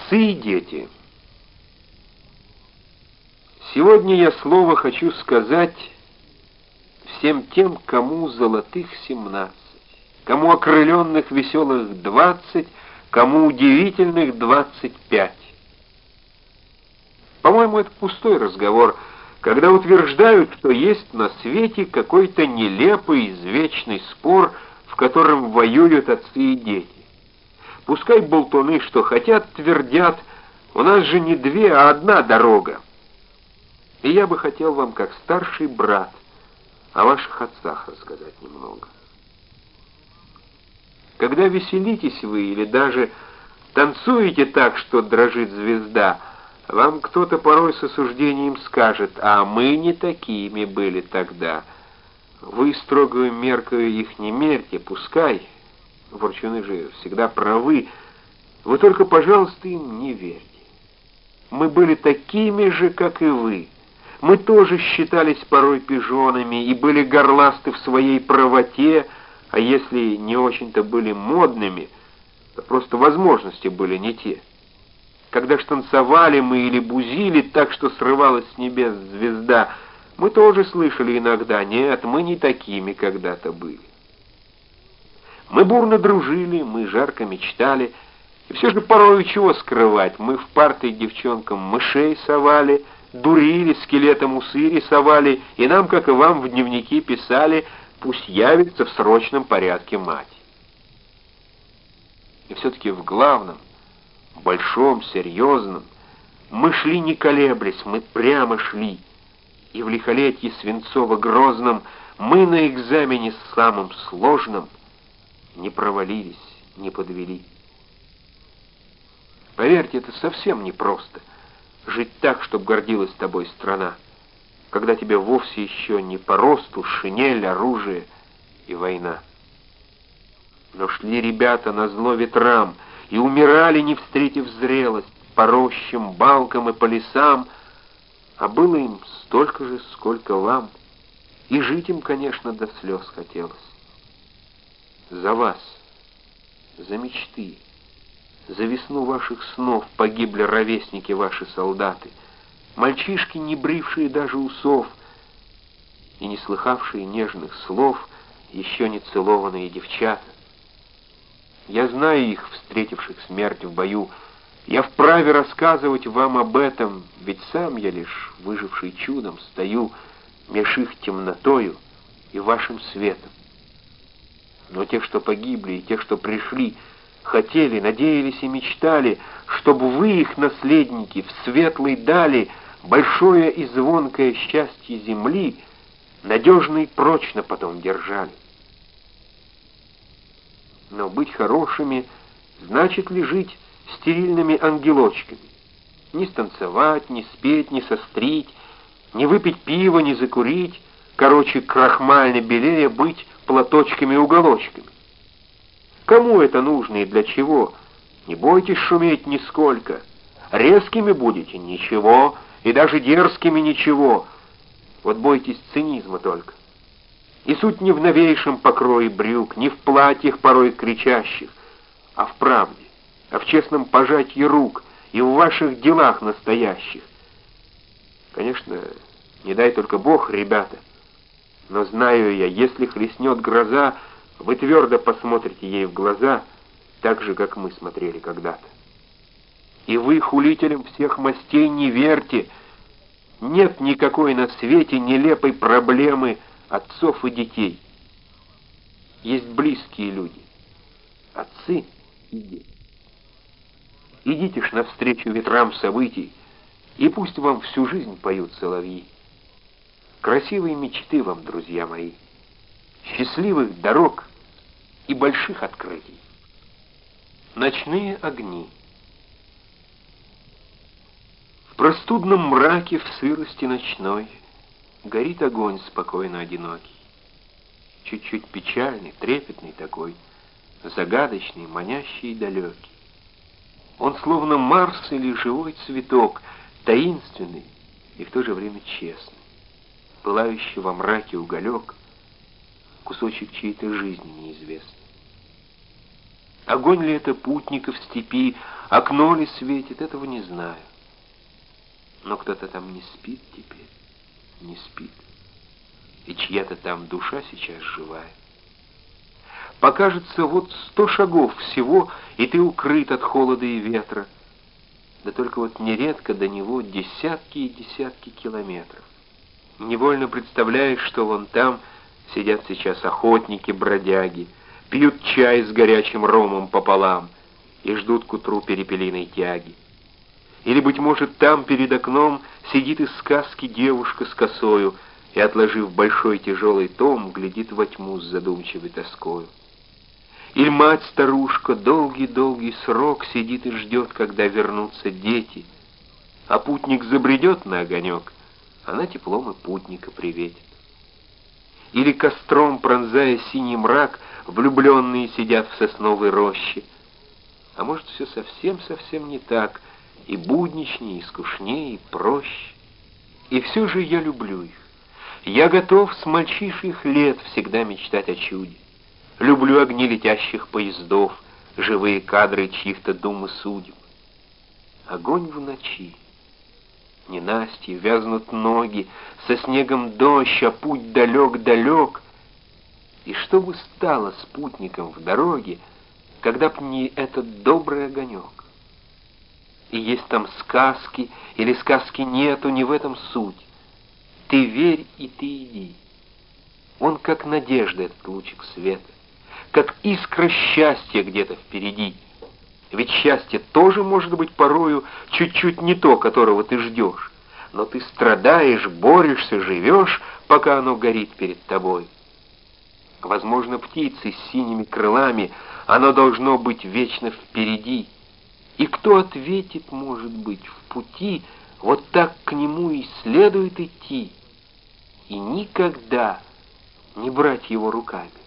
Отцы и дети. Сегодня я слово хочу сказать всем тем, кому золотых 17, кому окрыленных веселых 20, кому удивительных 25. По-моему, это пустой разговор, когда утверждают, что есть на свете какой-то нелепый извечный спор, в котором воюют отцы и дети. Пускай болтуны, что хотят, твердят, у нас же не две, а одна дорога. И я бы хотел вам, как старший брат, о ваших отцах рассказать немного. Когда веселитесь вы или даже танцуете так, что дрожит звезда, вам кто-то порой с осуждением скажет: а мы не такими были тогда. Вы строгую меркою их не мерьте, пускай. Ворчуны же всегда правы. Вы только, пожалуйста, им не верьте. Мы были такими же, как и вы. Мы тоже считались порой пижонами и были горласты в своей правоте, а если не очень-то были модными, то просто возможности были не те. Когда ж танцевали мы или бузили так, что срывалась с небес звезда, мы тоже слышали иногда: нет, мы не такими когда-то были. Мы бурно дружили, мы жарко мечтали, и все же порою чего скрывать, мы в парты девчонкам мышей совали, дурили, скелетом усы рисовали, и нам, как и вам, в дневники писали: пусть явится в срочном порядке мать. И все-таки в главном, большом, серьезном, мы шли не колеблясь, мы прямо шли, и в лихолетье свинцово-грозном мы на экзамене самым сложном не провалились, не подвели. Поверьте, это совсем непросто — жить так, чтобы гордилась тобой страна, когда тебе вовсе еще не по росту шинель, оружие и война. Но шли ребята назло ветрам и умирали, не встретив зрелость, по рощам, балкам и по лесам, а было им столько же, сколько вам, и жить им, конечно, до слез хотелось. За вас, за мечты, за весну ваших снов погибли ровесники ваши солдаты, мальчишки, не брившие даже усов и не слыхавшие нежных слов, еще не целованные девчата. Я знаю их, встретивших смерть в бою. Я вправе рассказывать вам об этом, ведь сам я лишь выживший чудом стою меж их темнотою и вашим светом. Но те, что погибли, и те, что пришли, хотели, надеялись и мечтали, чтобы вы, их наследники, в светлой дали большое и звонкое счастье земли надежно и прочно потом держали. Но быть хорошими значит ли жить стерильными ангелочками? Не станцевать, не спеть, не сострить, не выпить пива, не закурить, короче, крахмально белее быть платочками-уголочками. Кому это нужно и для чего? Не бойтесь шуметь нисколько. Резкими будете — ничего, и даже дерзкими — ничего. Вот бойтесь цинизма только. И суть не в новейшем покрое брюк, не в платьях порой кричащих, а в правде, а в честном пожатии рук и в ваших делах настоящих. Конечно, не дай только Бог, ребята, но знаю я, если хлестнет гроза, вы твердо посмотрите ей в глаза, так же, как мы смотрели когда-то. И вы хулителям всех мастей не верьте. Нет никакой на свете нелепой проблемы отцов и детей. Есть близкие люди, отцы и дети. Идите ж навстречу ветрам событий, и пусть вам всю жизнь поют соловьи. Красивые мечты вам, друзья мои, счастливых дорог и больших открытий. Ночные огни. В простудном мраке, в сырости ночной горит огонь спокойно одинокий, чуть-чуть печальный, трепетный такой, загадочный, манящий и далекий. Он словно Марс или живой цветок, таинственный и в то же время честный. Пылающий во мраке уголек, кусочек чьей-то жизни неизвестный. Огонь ли это путников степи, окно ли светит, этого не знаю. Но кто-то там не спит теперь, не спит. И чья-то там душа сейчас живая. Покажется, вот 100 шагов всего, и ты укрыт от холода и ветра. Да только вот нередко до него десятки и десятки километров. Невольно представляешь, что вон там сидят сейчас охотники-бродяги, пьют чай с горячим ромом пополам и ждут к утру перепелиной тяги. Или, быть может, там перед окном сидит из сказки девушка с косою и, отложив большой тяжелый том, глядит во тьму с задумчивой тоскою. Или мать-старушка долгий-долгий срок сидит и ждет, когда вернутся дети, а путник забредет на огонек, она теплом и путника приветит. Или костром, пронзая синий мрак, влюбленные сидят в сосновой роще. А может, все совсем не так, и будничнее, и скучнее, и проще. И все же я люблю их. Я готов с мальчишьих лет всегда мечтать о чуде. Люблю огни летящих поездов, живые кадры чьих-то дум и судеб. Огонь в ночи. Ненастье, вязнут ноги, со снегом дождь, а путь далек-далек. И что бы стало спутником в дороге, когда б не этот добрый огонек? И есть там сказки, или сказки нету, не в этом суть. Ты верь, и ты иди. Он как надежда, этот лучик света, как искра счастья где-то впереди. Ведь счастье тоже может быть порою чуть-чуть не то, которого ты ждешь. Но ты страдаешь, борешься, живешь, пока оно горит перед тобой. Возможно, птицы с синими крылами, оно должно быть вечно впереди. И кто ответит, может быть, в пути, вот так к нему и следует идти, и никогда не брать его руками.